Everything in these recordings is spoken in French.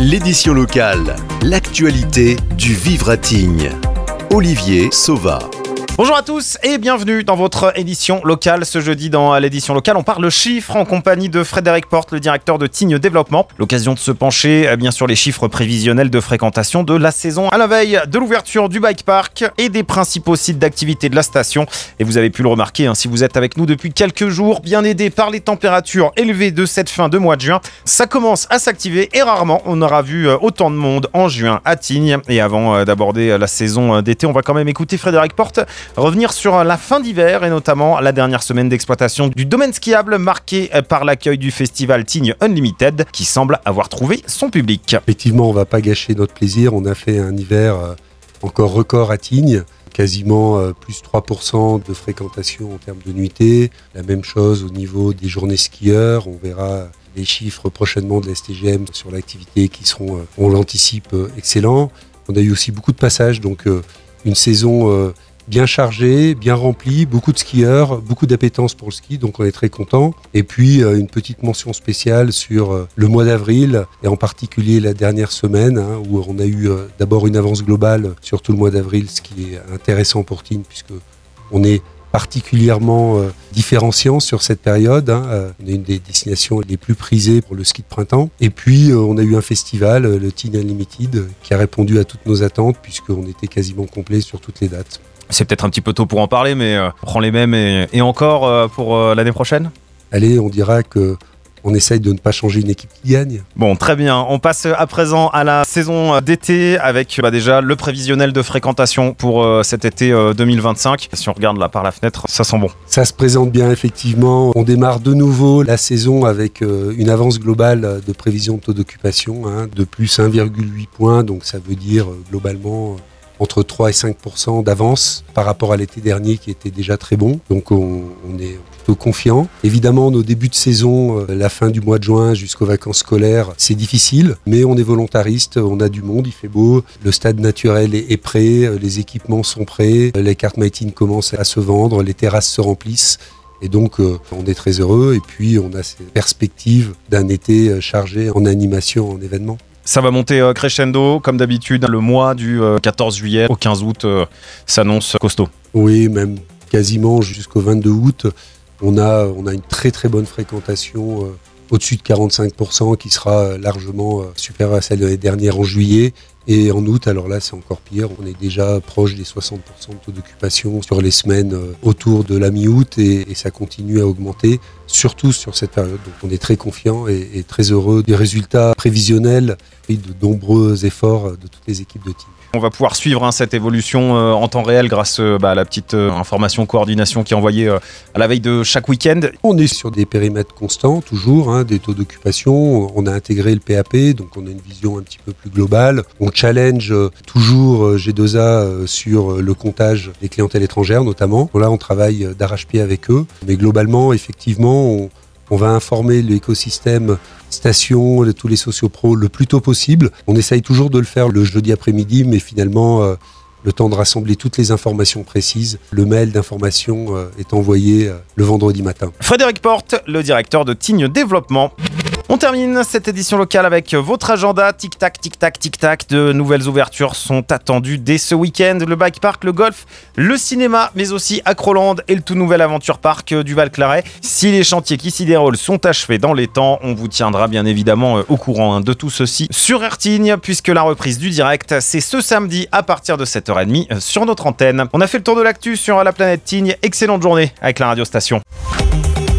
L'édition locale, l'actualité du vivre à Tignes. Olivier Sauva. Bonjour à tous et bienvenue dans votre édition locale. Ce jeudi dans l'édition locale, on parle chiffres en compagnie de Frédéric Porte, le directeur de Tignes Développement. L'occasion de se pencher bien sur les chiffres prévisionnels de fréquentation de la saison à la veille de l'ouverture du bike park et des principaux sites d'activité de la station. Et vous avez pu le remarquer si vous êtes avec nous depuis quelques jours, bien aidé par les températures élevées de cette fin de mois de juin. Ça commence à s'activer et rarement on aura vu autant de monde en juin à Tignes. Et avant d'aborder la saison d'été, on va quand même écouter Frédéric Porte revenir sur la fin d'hiver et notamment la dernière semaine d'exploitation du domaine skiable marqué par l'accueil du festival Tignes Unlimited qui semble avoir trouvé son public. Effectivement, on ne va pas gâcher notre plaisir. On a fait un hiver encore record à Tignes. Quasiment plus 3% de fréquentation en termes de nuitées. La même chose au niveau des journées skieurs. On verra les chiffres prochainement de la STGM sur l'activité qui seront, on l'anticipe, excellents. On a eu aussi beaucoup de passages, donc une saison bien chargé, bien rempli, beaucoup de skieurs, beaucoup d'appétence pour le ski, donc on est très content. Et puis une petite mention spéciale sur le mois d'avril, et en particulier la dernière semaine, où on a eu d'abord une avance globale sur tout le mois d'avril, ce qui est intéressant pour Tignes, puisque on est particulièrement différenciant sur cette période. On est une des destinations les plus prisées pour le ski de printemps. Et puis, on a eu un festival, le Tignes Unlimited, qui a répondu à toutes nos attentes, puisqu'on était quasiment complet sur toutes les dates. C'est peut-être un petit peu tôt pour en parler, mais on prend les mêmes et encore pour l'année prochaine ? Allez, on dira que on essaye de ne pas changer une équipe qui gagne. Bon, très bien. On passe à présent à la saison d'été avec déjà le prévisionnel de fréquentation pour cet été 2025. Si on regarde là par la fenêtre, ça sent bon. Ça se présente bien, effectivement. On démarre de nouveau la saison avec une avance globale de prévision de taux d'occupation de plus 1,8 points. Donc ça veut dire globalement entre 3 et 5% d'avance par rapport à l'été dernier qui était déjà très bon. Donc on est plutôt confiant. Évidemment, nos débuts de saison, la fin du mois de juin jusqu'aux vacances scolaires, c'est difficile, mais on est volontariste, on a du monde, il fait beau, le stade naturel est prêt, les équipements sont prêts, les cartes Mytines commencent à se vendre, les terrasses se remplissent. Et donc, on est très heureux et puis on a ces perspectives d'un été chargé en animation, en événements. Ça va monter crescendo, comme d'habitude. Le mois du 14 juillet au 15 août s'annonce costaud. Oui, même quasiment jusqu'au 22 août. On a une très très bonne fréquentation, au-dessus de 45%, qui sera largement supérieure à celle de l'année dernière en juillet. Et en août, alors là, c'est encore pire. On est déjà proche des 60% de taux d'occupation sur les semaines autour de la mi-août et ça continue à augmenter, surtout sur cette période. Donc on est très confiant et très heureux des résultats prévisionnels et de nombreux efforts de toutes les équipes de Tignes. On va pouvoir suivre cette évolution en temps réel grâce à la petite information coordination qui est envoyée à la veille de chaque week-end. On est sur des périmètres constants, toujours, des taux d'occupation. On a intégré le PAP, donc on a une vision un petit peu plus globale. On challenge toujours G2A sur le comptage des clientèles étrangères, notamment. Là, on travaille d'arrache-pied avec eux. Mais globalement, effectivement, on va informer l'écosystème station, tous les sociopros le plus tôt possible. On essaye toujours de le faire le jeudi après-midi, mais finalement, le temps de rassembler toutes les informations précises, le mail d'information est envoyé le vendredi matin. Frédéric Porte, le directeur de Tignes Développement. On termine cette édition locale avec votre agenda. Tic-tac, tic-tac, tic-tac. De nouvelles ouvertures sont attendues dès ce week-end. Le bike park, le golf, le cinéma, mais aussi Acroland et le tout nouvel Aventure Park du Val-Claret. Si les chantiers qui s'y déroulent sont achevés dans les temps, on vous tiendra bien évidemment au courant de tout ceci sur Air Tignes, puisque la reprise du direct, c'est ce samedi à partir de 7h30 sur notre antenne. On a fait le tour de l'actu sur la planète Tignes. Excellente journée avec la radiostation.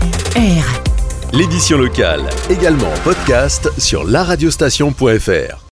L'édition locale, également en podcast sur laradiostation.fr.